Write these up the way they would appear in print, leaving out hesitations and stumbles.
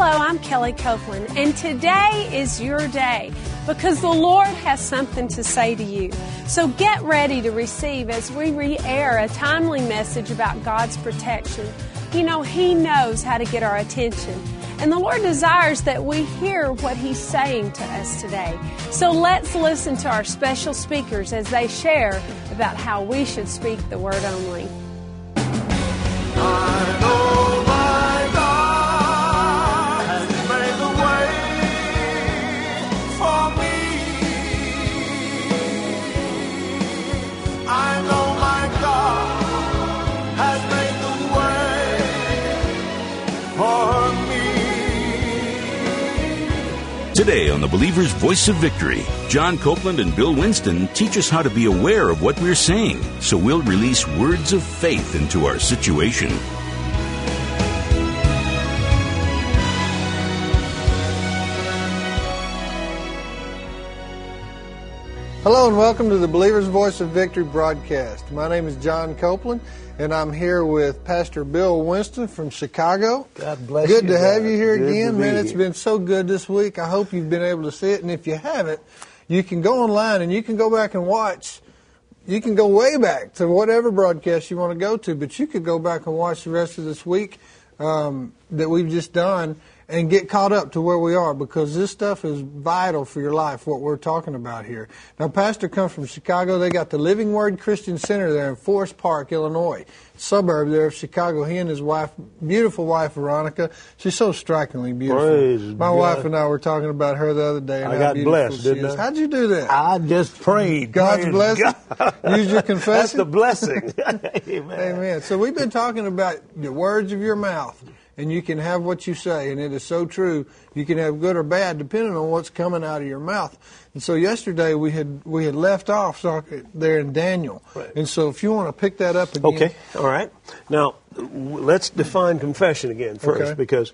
Hello, I'm Kelly Copeland, and today is your day because the Lord has something to say to you. So get ready to receive as we re-air a timely message about God's protection. You know, He knows how to get our attention, and the Lord desires that we hear what He's saying to us today. So let's listen to our special speakers as they share about how we should speak the Word only. I know my God has made the way for me. I know my God has made the way for me. Today on The Believer's Voice of Victory, John Copeland and Bill Winston teach us how to be aware of what we're saying so we'll release words of faith into our situation. Hello and welcome to the Believer's Voice of Victory broadcast. My name is John Copeland and I'm here with Pastor Bill Winston from Chicago. God bless you. Good to have you here again. Man, it's here. been so good this week. I hope you've been able to see it. And if you haven't, you can go online and you can go back and watch. You can go way back to whatever broadcast you want to go to, but you could go back and watch the rest of this week that we've just done and get caught up to where we are, because this stuff is vital for your life, what we're talking about here. Now, Pastor comes from Chicago. They got the Living Word Christian Center there in Forest Park, Illinois, suburb there of Chicago. He and his wife, beautiful wife, Veronica. She's so strikingly beautiful. Praise My God. wife and I were talking about her the other day. And I how got beautiful blessed, she didn't is. I? How'd you do that? I just prayed. God's Praise blessing? God. Use your confession? That's the blessing. Amen. Amen. So we've been talking about the words of your mouth, and you can have what you say, and it is so true. You can have good or bad depending on what's coming out of your mouth. And so yesterday we had left off there in Daniel. Right. And so if you want to pick that up again. Okay, all right. Now, let's define confession again first, Okay. because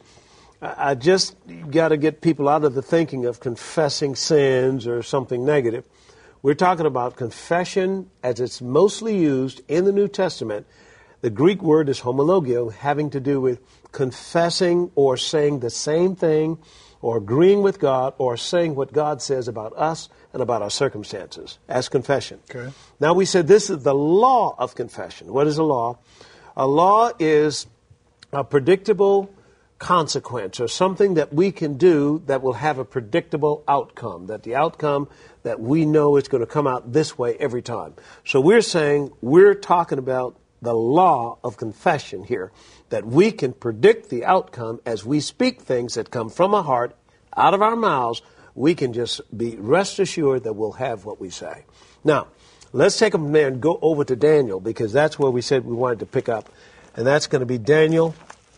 I just got to get people out of the thinking of confessing sins or something negative. We're talking about confession as it's mostly used in the New Testament. The Greek word is homologio, having to do with confessing or saying the same thing or agreeing with God or saying what God says about us and about our circumstances as confession. Okay. Now, we said this is the law of confession. What is a law? A law is a predictable consequence or something that we can do that will have a predictable outcome, that the outcome that we know is going to come out this way every time. So we're saying we're talking about the law of confession here, that we can predict the outcome as we speak things that come from our heart, out of our mouths. We can just be rest assured that we'll have what we say. Now, let's take them there and go over to Daniel, because that's where we said we wanted to pick up, and that's going to be Daniel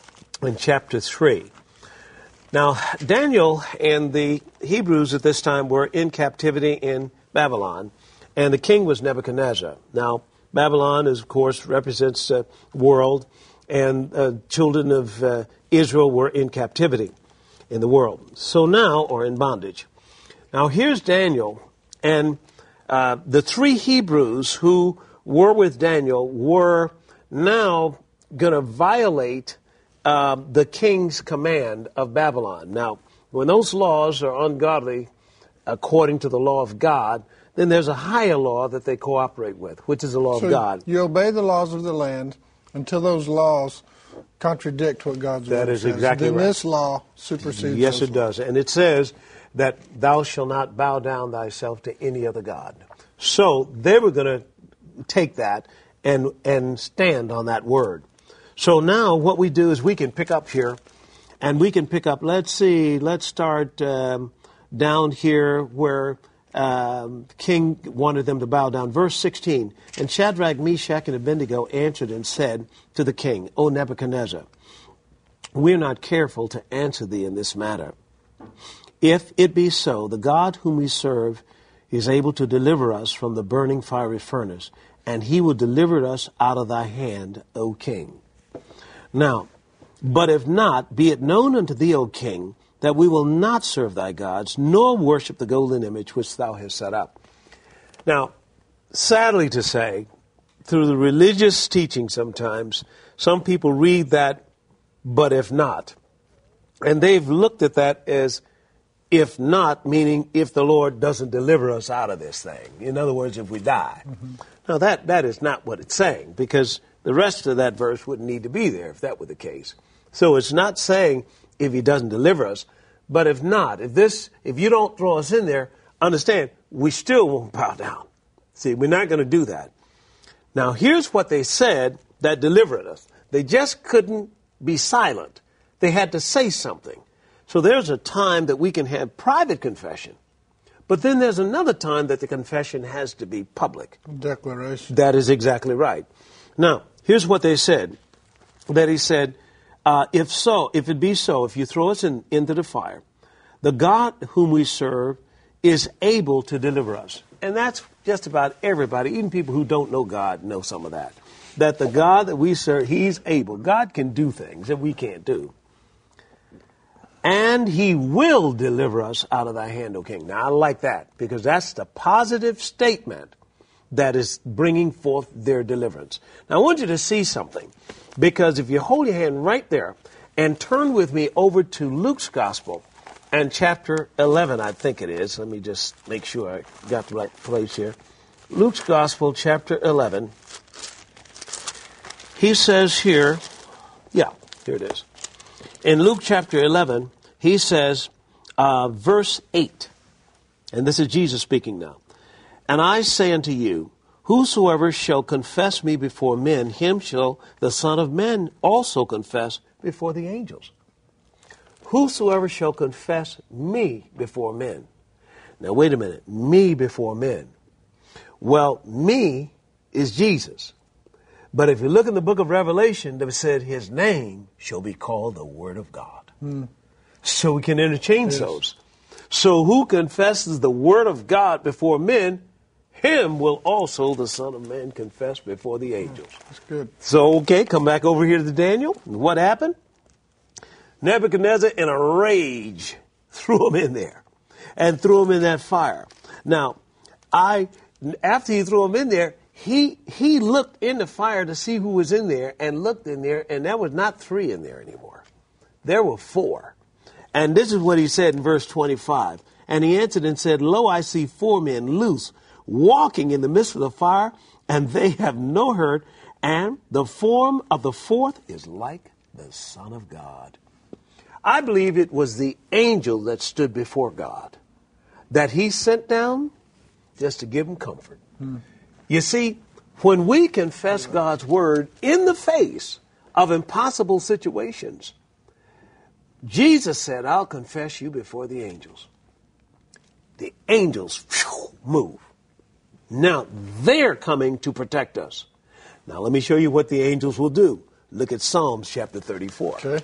in chapter 3. Now, Daniel and the Hebrews at this time were in captivity in Babylon, and the king was Nebuchadnezzar. Now, Babylon, of course, represents the world, and children of Israel were in captivity in the world. So now, or in bondage. Now, here's Daniel, and the three Hebrews who were with Daniel were now going to violate the king's command of Babylon. Now, when those laws are ungodly according to the law of God, then there's a higher law that they cooperate with, which is the law of God. You obey the laws of the land until those laws contradict what God's word says. That is exactly then right. This law supersedes Yes, those it does. And it says that thou shalt not bow down thyself to any other god. So they were going to take that and stand on that word. So now what we do is we can pick up here, and we can pick up, let's start down here where king wanted them to bow down. Verse 16, and Shadrach, Meshach, and Abednego answered and said to the king, O Nebuchadnezzar, we are not careful to answer thee in this matter. If it be so, the God whom we serve is able to deliver us from the burning fiery furnace, and he will deliver us out of thy hand, O king. Now, but if not, be it known unto thee, O king, that we will not serve thy gods, nor worship the golden image which thou hast set up. Now, sadly to say, through the religious teaching sometimes, some people read that, but if not. And they've looked at that as if not, meaning if the Lord doesn't deliver us out of this thing. In other words, if we die. Mm-hmm. Now, that is not what it's saying, because the rest of that verse wouldn't need to be there if that were the case. So it's not saying if he doesn't deliver us, but if not, if you don't throw us in there, understand, we still won't bow down. See, we're not going to do that. Now, here's what they said that delivered us. They just couldn't be silent. They had to say something. So there's a time that we can have private confession, but then there's another time that the confession has to be public. Declaration. That is exactly right. Now, here's what they said. That he said, if it be so, if you throw us into the fire, the God whom we serve is able to deliver us. And that's just about everybody, even people who don't know God know some of that. That the God that we serve, he's able. God can do things that we can't do. And he will deliver us out of thy hand, O king. Now, I like that, because that's the positive statement that is bringing forth their deliverance. Now, I want you to see something, because if you hold your hand right there and turn with me over to Luke's Gospel and chapter 11, I think it is. Let me just make sure I got the right place here. Luke's Gospel, chapter 11. He says here, here it is. In Luke chapter 11, he says, verse 8, and this is Jesus speaking now. And I say unto you, whosoever shall confess me before men, him shall the Son of Man also confess before the angels. Whosoever shall confess me before men. Now wait a minute, me before men. Well, me is Jesus. But if you look in the book of Revelation, it said his name shall be called the Word of God. So we can interchange those. So who confesses the Word of God before men, him will also the Son of Man confess before the angels. That's good. So, okay, come back over here to Daniel. What happened? Nebuchadnezzar, in a rage, threw him in there and threw him in that fire. Now, after he threw him in there, he looked in the fire to see who was in there, and looked in there, and there was not 3 in there anymore. There were 4. And this is what he said in verse 25. And he answered and said, Lo, I see 4 men loose, walking in the midst of the fire, and they have no hurt, and the form of the 4th is like the Son of God. I believe it was the angel that stood before God, that he sent down just to give him comfort. You see, when we confess God's word in the face of impossible situations, Jesus said, I'll confess you before the angels. The angels move. Now, they're coming to protect us. Now, let me show you what the angels will do. Look at Psalms chapter 34. Okay.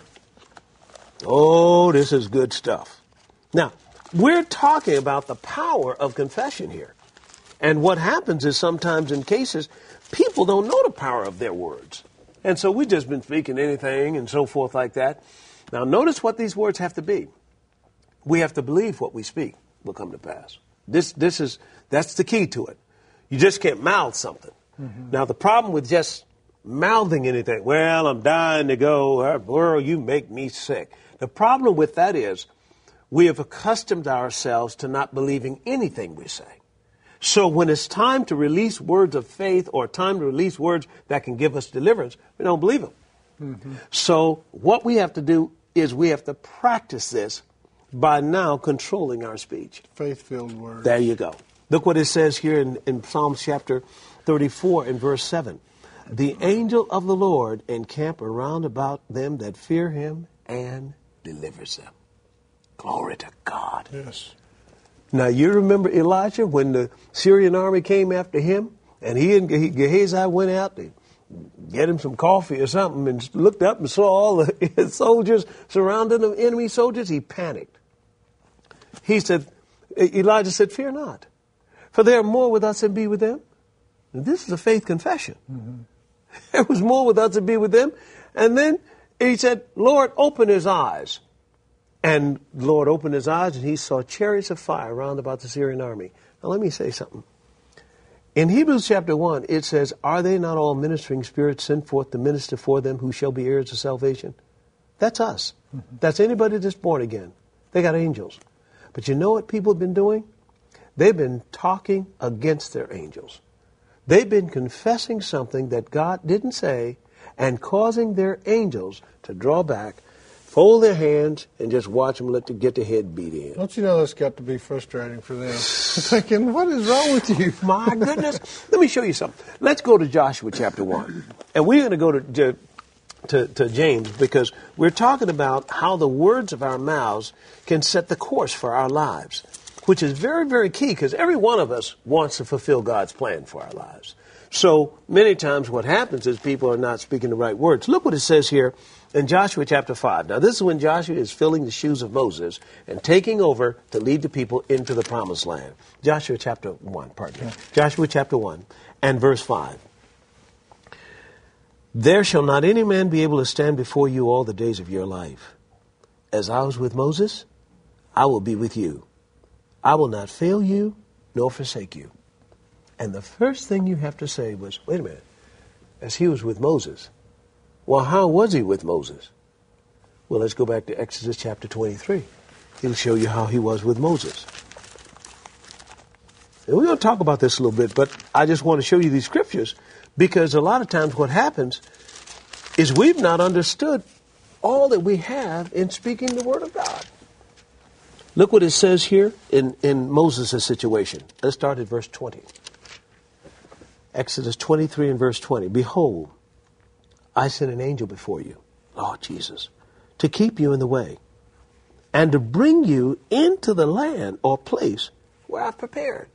Oh, this is good stuff. Now, we're talking about the power of confession here. And what happens is sometimes in cases, people don't know the power of their words. And so we've just been speaking anything and so forth like that. Now, notice what these words have to be. We have to believe what we speak will come to pass. That's the key to it. You just can't mouth something. Mm-hmm. Now, the problem with just mouthing anything, well, I'm dying to go, world, you make me sick. The problem with that is we have accustomed ourselves to not believing anything we say. So when it's time to release words of faith or time to release words that can give us deliverance, we don't believe them. Mm-hmm. So what we have to do is we have to practice this by now controlling our speech. Faith-filled words. There you go. Look what it says here in Psalms chapter 34 and verse 7. The angel of the Lord encamp around about them that fear him and delivers them. Glory to God. Yes. Now, you remember Elijah when the Syrian army came after him, and he and Gehazi went out to get him some coffee or something, and looked up and saw all the soldiers surrounding the enemy soldiers. He panicked. Elijah said, fear not, for there are more with us than be with them. And this is a faith confession. Mm-hmm. There was more with us than be with them. And then he said, Lord, open his eyes. And the Lord opened his eyes, and he saw chariots of fire round about the Syrian army. Now, let me say something. In Hebrews chapter 1, it says, are they not all ministering spirits sent forth to minister for them who shall be heirs of salvation? That's us. That's anybody that's born again. They got angels. But you know what people have been doing? They've been talking against their angels. They've been confessing something that God didn't say and causing their angels to draw back, fold their hands, and just watch them get their head beat in. Don't you know that's got to be frustrating for them? Thinking, what is wrong with you? My goodness. Let me show you something. Let's go to Joshua chapter 1. And we're going to go to James, because we're talking about how the words of our mouths can set the course for our lives, which is very, very key, because every one of us wants to fulfill God's plan for our lives. So many times what happens is people are not speaking the right words. Look what it says here in Joshua chapter 5. Now, this is when Joshua is filling the shoes of Moses and taking over to lead the people into the promised land. Joshua chapter 1, pardon me. Joshua chapter 1 and verse 5. There shall not any man be able to stand before you all the days of your life. As I was with Moses, I will be with you. I will not fail you nor forsake you. And the first thing you have to say was, wait a minute, as he was with Moses. Well, how was he with Moses? Well, let's go back to Exodus chapter 23. He'll show you how he was with Moses. And we're going to talk about this a little bit, but I just want to show you these scriptures, because a lot of times what happens is we've not understood all that we have in speaking the word of God. Look what it says here in Moses' situation. Let's start at verse 20. Exodus 23 and verse 20. Behold, I send an angel before you, Lord Jesus, to keep you in the way and to bring you into the land or place where I've prepared.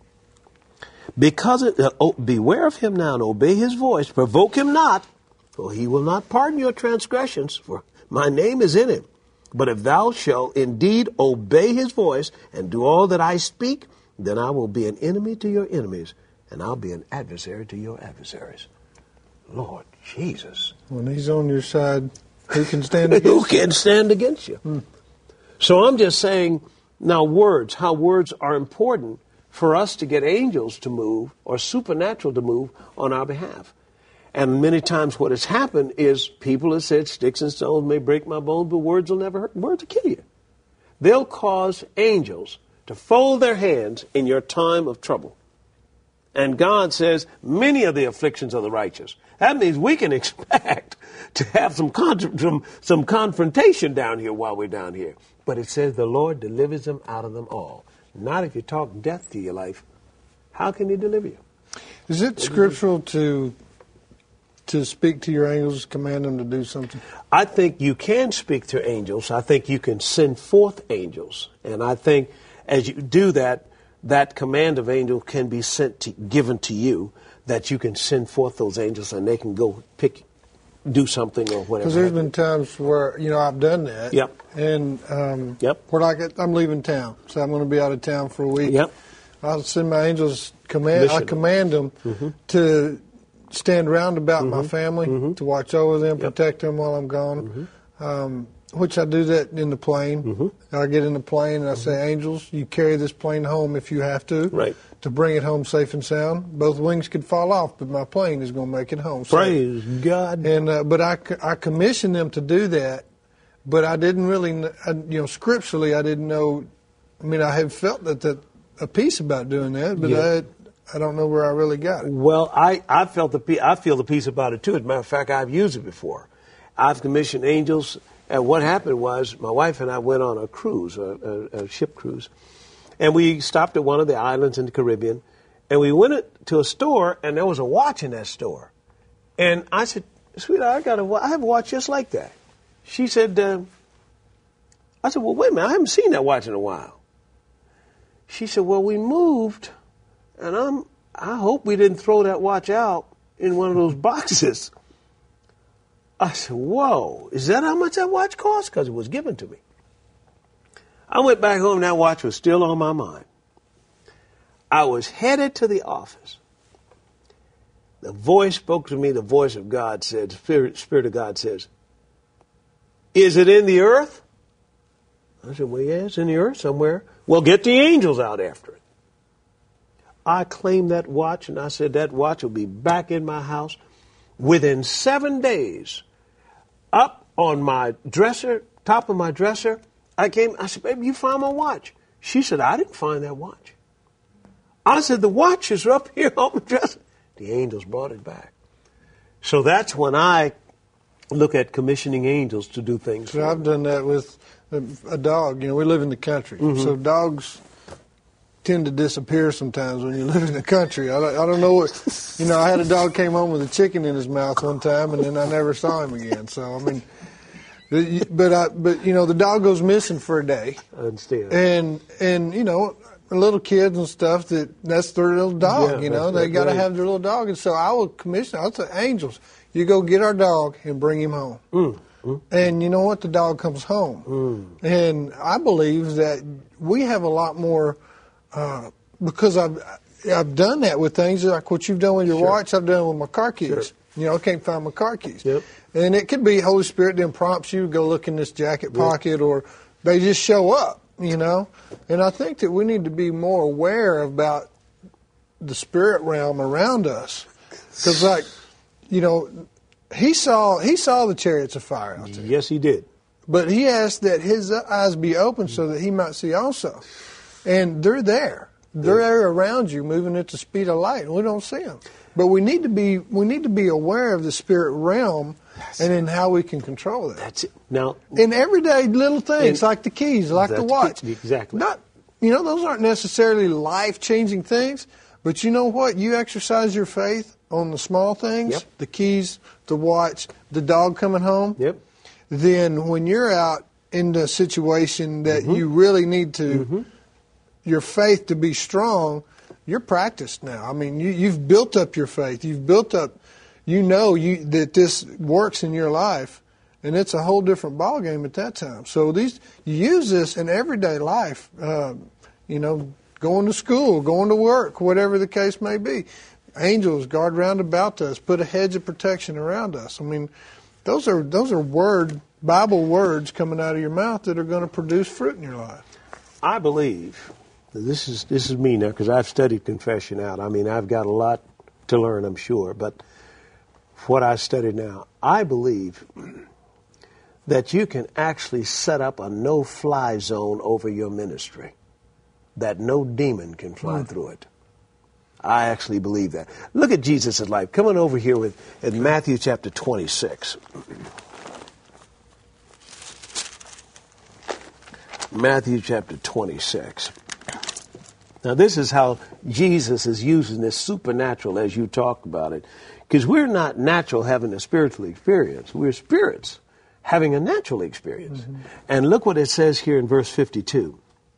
Beware of him now and obey his voice. Provoke him not, for he will not pardon your transgressions, for my name is in him. But if thou shalt indeed obey his voice and do all that I speak, then I will be an enemy to your enemies, and I'll be an adversary to your adversaries. Lord Jesus. When he's on your side, who can stand against you? Who can stand against you? So I'm just saying, now words, how words are important for us to get angels to move or supernatural to move on our behalf. And many times what has happened is people have said, sticks and stones may break my bones, but words will never hurt. Words will kill you. They'll cause angels to fold their hands in your time of trouble. And God says, many of the afflictions of the righteous. That means we can expect to have some confrontation down here while we're down here. But it says the Lord delivers them out of them all. Not if you talk death to your life. How can he deliver you? Is it scriptural to speak to your angels, command them to do something? I think you can speak to angels. I think you can send forth angels. And I think as you do that, that command of angel can be given to you, that you can send forth those angels and they can go do something or whatever. Because there's been times where, I've done that. Yep. And I'm leaving town, so I'm going to be out of town for a week. Yep. I'll send my angels, I command them to stand round about my family, to watch over them, protect them while I'm gone. Which I do that in the plane. I get in the plane and I say, angels, you carry this plane home if you have to bring it home safe and sound. Both wings could fall off, but my plane is going to make it home safe. Praise God. And but I commissioned them to do that, but I didn't really, scripturally, I didn't know. I mean, I have felt that a piece about doing that, but I don't know where I really got it. Well, I feel the piece about it too. As a matter of fact, I've used it before. I've commissioned angels. And what happened was my wife and I went on a cruise, a ship cruise, and we stopped at one of the islands in the Caribbean, and we went to a store, and there was a watch in that store. And I said, sweetheart, I have a watch just like that. She said, I said, well, wait a minute, I haven't seen that watch in a while. She said, well, we moved, and I hope we didn't throw that watch out in one of those boxes. I said, whoa, is that how much that watch cost? Because it was given to me. I went back home, and that watch was still on my mind. I was headed to the office. The voice spoke to me, the voice of God said, Spirit of God says, is it in the earth? I said, well, yeah, it's in the earth somewhere. Well, get the angels out after it. I claimed that watch, and I said that watch will be back in my house within 7 days. Up on my dresser, top of my dresser. I said, baby, you found my watch. She said, I didn't find that watch. I said, the watch is up here on my dresser. The angels brought it back. So that's when I look at commissioning angels to do things. So I've done that with a dog. You know, we live in the country, so dogs tend to disappear sometimes when you live in the country. I don't know what, you know, I had a dog came home with a chicken in his mouth one time, and then I never saw him again. So, I mean, but you know, the dog goes missing for a day. I understand. And you know, little kids and stuff, that's their little dog, Yeah, you know. that's They got to right. have their little dog. And so I will I'll say, angels, you go get our dog and bring him home. And you know what? The dog comes home. And I believe that we have a lot more, because I've done that with things like what you've done with your watch, I've done with my car keys. Sure. You know, I can't find my car keys. Yep. And it could be Holy Spirit then prompts you to go look in this jacket pocket, or they just show up, you know. And I think that we need to be more aware about the spirit realm around us. Because, like, you know, he saw the chariots of fire out there. Yes, he did. But he asked that his eyes be open so that he might see also. And they're there. They're there around you, moving at the speed of light, and we don't see them. But we need to be aware of the spirit realm, and then how we can control that. That's it. Now, In everyday little things, like the keys, like the That's watch. exactly. Not, you know, those aren't necessarily life-changing things, but you know what? You exercise your faith on the small things, Yep. the keys, the watch, the dog coming home. Yep. Then when you're out in the situation that you really need to, your faith to be strong, you're practiced now. I mean, you've built up your faith. You've built up, that this works in your life, and it's a whole different ballgame at that time. So you use this in everyday life, you know, going to school, going to work, whatever the case may be. Angels guard round about us, put a hedge of protection around us. I mean, those are Bible words coming out of your mouth that are going to produce fruit in your life. I believe, this is me now because I've studied confession out. I mean, I've got a lot to learn, I'm sure, but what I study now, I believe that you can actually set up a no-fly zone over your ministry, that no demon can fly through it. I actually believe that. Look at Jesus' life. Come on over here in Matthew chapter 26. Matthew chapter 26. Now, this is how Jesus is using this supernatural as you talked about it. Because we're not natural having a spiritual experience. We're spirits having a natural experience. And look what it says here in verse 52.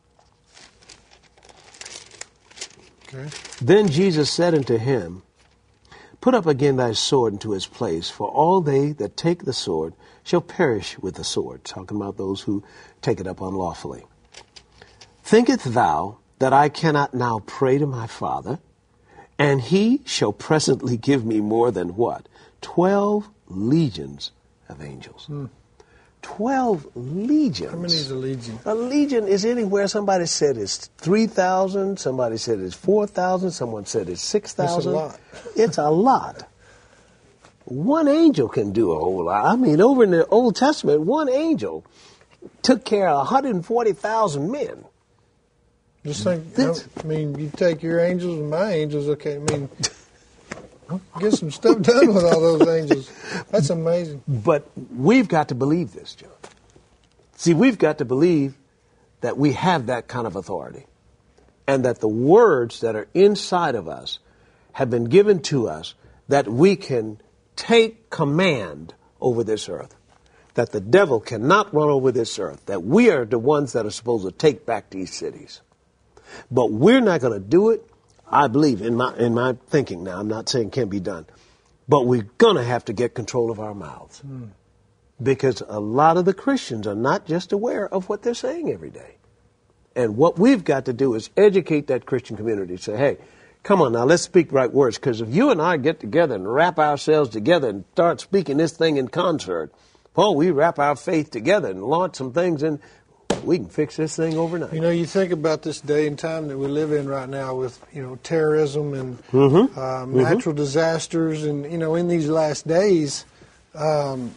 Okay. Then Jesus said unto him, Put up again thy sword into his place, for all they that take the sword shall perish with the sword. Talking about those who take it up unlawfully. Thinkest thou that I cannot now pray to my Father, and he shall presently give me more than what? 12 legions of angels. 12 legions. How many is a legion? A legion is anywhere. Somebody said it's 3,000. Somebody said it's 4,000. Someone said it's 6,000. That's a lot. It's a lot. One angel can do a whole lot. I mean, over in the Old Testament, one angel took care of 140,000 men. Just think, I mean, you take your angels and my angels, okay, I mean, get some stuff done with all those angels. That's amazing. But we've got to believe this, John. See, we've got to believe that we have that kind of authority, and that the words that are inside of us have been given to us, that we can take command over this earth, that the devil cannot run over this earth, that we are the ones that are supposed to take back these cities. But we're not going to do it, I believe, in my thinking now. I'm not saying it can't be done. But we're going to have to get control of our mouths. Because a lot of the Christians are not just aware of what they're saying every day. And what we've got to do is educate that Christian community. Say, hey, come on now, let's speak right words. Because if you and I get together and wrap ourselves together and start speaking this thing in concert, well, we wrap our faith together and launch some things and we can fix this thing overnight. You know, you think about this day and time that we live in right now with, you know, terrorism and natural disasters. And, you know, in these last days, you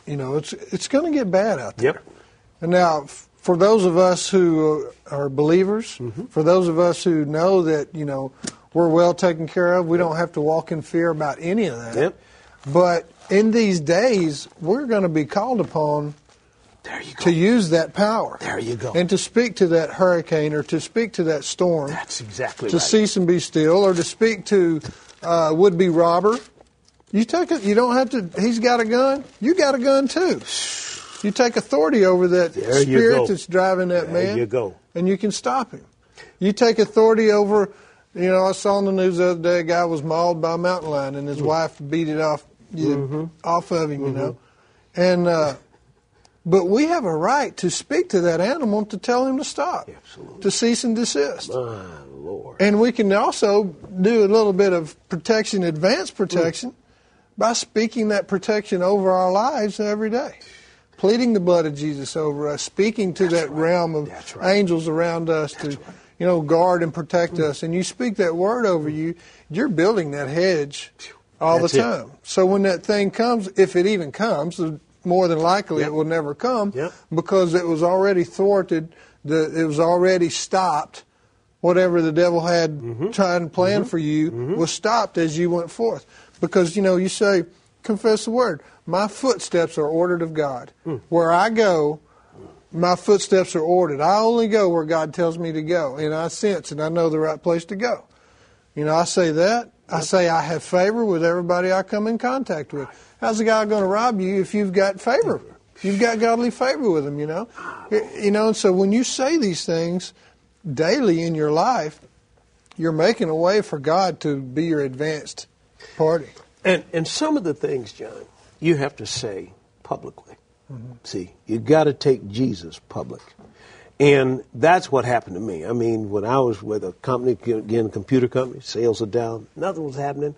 it's going to get bad out there. Yep. And now, for those of us who are believers, for those of us who know that, we're well taken care of, we don't have to walk in fear about any of that. Yep. But in these days, we're going to be called upon to use that power. There you go. And to speak to that hurricane or to speak to that storm. That's exactly to right. cease and be still, or to speak to would-be robber. You take it. You don't have to. He's got a gun. You got a gun too. You take authority over that spirit that's driving that man. There you go. And you can stop him. You take authority over. I saw on the news the other day a guy was mauled by a mountain lion, and his wife beat it off of him. And but we have a right to speak to that animal to tell him to stop, to cease and desist. My Lord. And we can also do a little bit of protection, advanced protection, by speaking that protection over our lives every day. Pleading the blood of Jesus over us, speaking to that realm of angels around us to, guard and protect us. And you speak that word over you, you're building that hedge all the time. So when that thing comes, if it even comes, more than likely it will never come because it was already thwarted, it was already stopped. Whatever the devil had tried and planned for you was stopped as you went forth. Because, you say, confess the word. My footsteps are ordered of God. Where I go, my footsteps are ordered. I only go where God tells me to go. And I sense and I know the right place to go. I say that. I say I have favor with everybody I come in contact with. How's a guy going to rob you if you've got favor? You've got godly favor with him, And so when you say these things daily in your life, you're making a way for God to be your advanced party. And some of the things, John, you have to say publicly. See, you've got to take Jesus public. And that's what happened to me. I mean, when I was with a company, again, a computer company, sales are down, nothing was happening.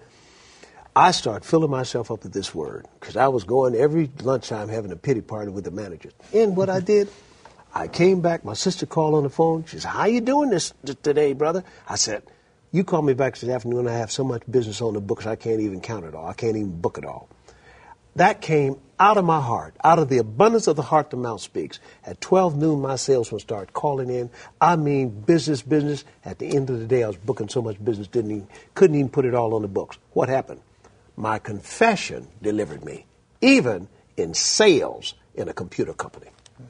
I started filling myself up with this word because I was going every lunchtime having a pity party with the managers. And what I did, I came back, my sister called on the phone. She said, how you doing this today, brother? I said, you call me back this afternoon, I have so much business on the books I can't even count it all. I can't even book it all. That came out of my heart. Out of the abundance of the heart, the mouth speaks. At 12 noon, my salesman started calling in. I mean, business. At the end of the day, I was booking so much business, couldn't even put it all on the books. What happened? My confession delivered me, even in sales in a computer company.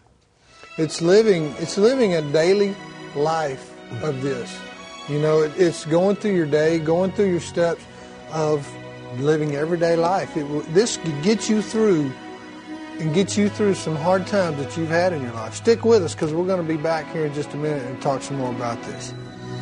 It's living a daily life of this. It's going through your day, going through your steps of living everyday life. This could get you through and get you through some hard times that you've had in your life. Stick with us because we're going to be back here in just a minute and talk some more about this.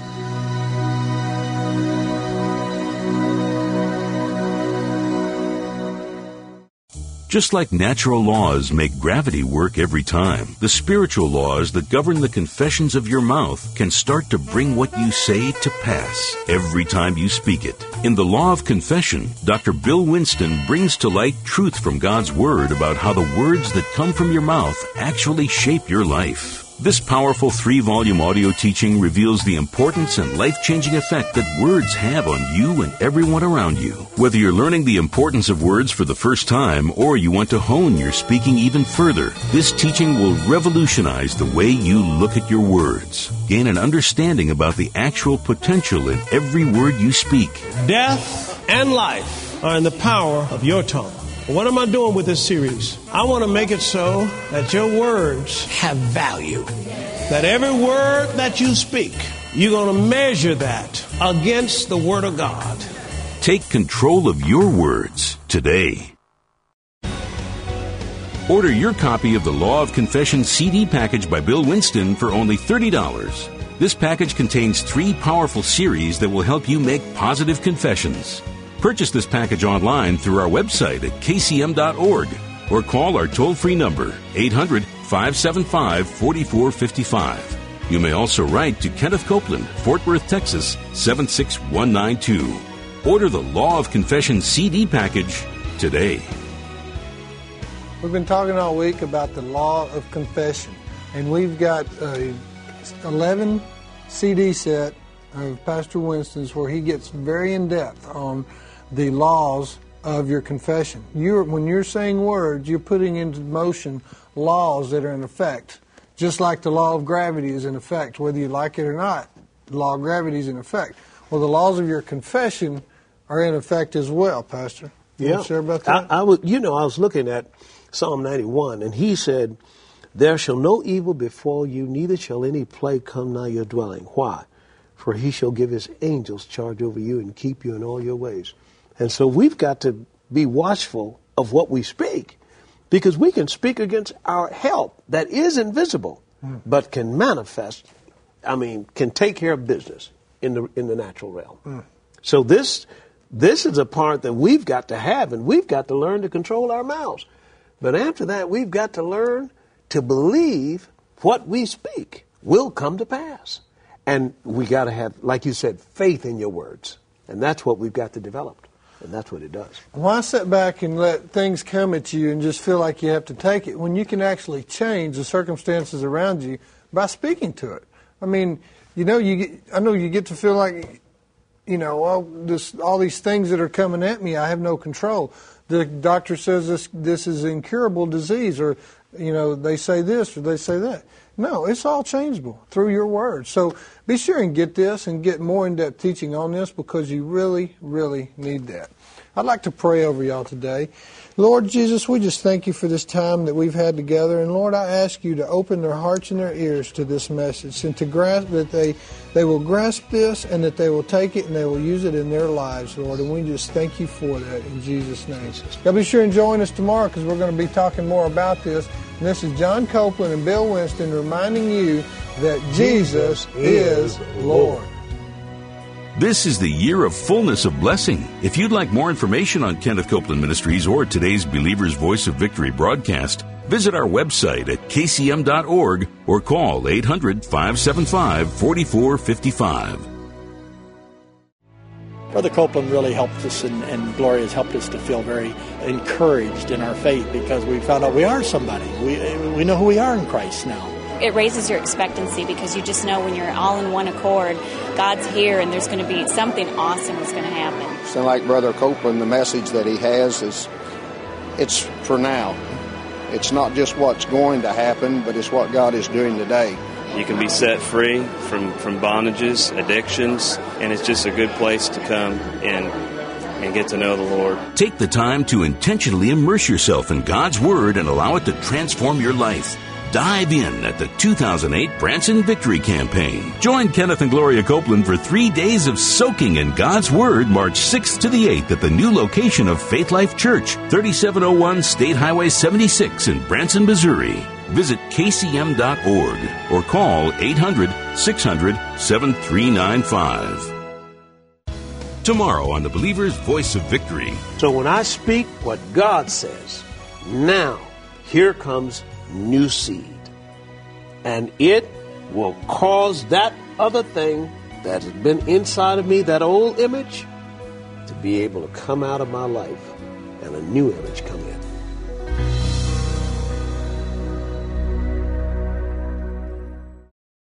Just like natural laws make gravity work every time, the spiritual laws that govern the confessions of your mouth can start to bring what you say to pass every time you speak it. In The Law of Confession, Dr. Bill Winston brings to light truth from God's Word about how the words that come from your mouth actually shape your life. This powerful 3-volume audio teaching reveals the importance and life-changing effect that words have on you and everyone around you. Whether you're learning the importance of words for the first time or you want to hone your speaking even further, this teaching will revolutionize the way you look at your words. Gain an understanding about the actual potential in every word you speak. Death and life are in the power of your tongue. What am I doing with this series? I want to make it so that your words have value. That every word that you speak, you're going to measure that against the Word of God. Take control of your words today. Order your copy of the Law of Confession CD package by Bill Winston for only $30. This package contains 3 powerful series that will help you make positive confessions. Purchase this package online through our website at kcm.org or call our toll-free number, 800-575-4455. You may also write to Kenneth Copeland, Fort Worth, Texas, 76192. Order the Law of Confession CD package today. We've been talking all week about the Law of Confession, and we've got a 11 CD set of Pastor Winston's where he gets very in-depth on the laws of your confession. When you're saying words, you're putting into motion laws that are in effect. Just like the law of gravity is in effect, whether you like it or not, the law of gravity is in effect. Well, the laws of your confession are in effect as well, Pastor. You want to share about that? I was looking at Psalm 91, and he said, "There shall no evil befall you, neither shall any plague come nigh your dwelling." Why? For he shall give his angels charge over you and keep you in all your ways. And so we've got to be watchful of what we speak, because we can speak against our health that is invisible, but can manifest, can take care of business in the natural realm. So this is a part that we've got to have, and we've got to learn to control our mouths. But after that, we've got to learn to believe what we speak will come to pass. And we got to have, like you said, faith in your words. And that's what we've got to develop. And that's what it does. Why sit back and let things come at you and just feel like you have to take it when you can actually change the circumstances around you by speaking to it? I know you get to feel like, all these things that are coming at me, I have no control. The doctor says this is an incurable disease, or, they say this or they say that. No, it's all changeable through your words. So be sure and get this and get more in-depth teaching on this, because you really, really need that. I'd like to pray over y'all today. Lord Jesus, we just thank you for this time that we've had together. And Lord, I ask you to open their hearts and their ears to this message, and to grasp that they will grasp this, and that they will take it and they will use it in their lives, Lord. And we just thank you for that in Jesus' name. Y'all be sure and join us tomorrow, because we're going to be talking more about this. And this is John Copeland and Bill Winston reminding you that Jesus is Lord. This is the year of fullness of blessing. If you'd like more information on Kenneth Copeland Ministries or today's Believer's Voice of Victory broadcast, visit our website at kcm.org or call 800-575-4455. Brother Copeland really helped us, and Gloria has helped us to feel very encouraged in our faith, because we found out we are somebody. We know who we are in Christ now. It raises your expectancy, because you just know when you're all in one accord, God's here, and there's going to be something awesome that's going to happen. So like Brother Copeland, the message that he has it's for now. It's not just what's going to happen, but it's what God is doing today. You can be set free from bondages, addictions, and it's just a good place to come and get to know the Lord. Take the time to intentionally immerse yourself in God's Word and allow it to transform your life. Dive in at the 2008 Branson Victory Campaign. Join Kenneth and Gloria Copeland for 3 days of soaking in God's Word, March 6th to the 8th at the new location of Faith Life Church, 3701 State Highway 76 in Branson, Missouri. Visit kcm.org or call 800-600-7395. Tomorrow on the Believer's Voice of Victory. So when I speak what God says, now here comes new seed. And it will cause that other thing that has been inside of me, that old image, to be able to come out of my life, and a new image come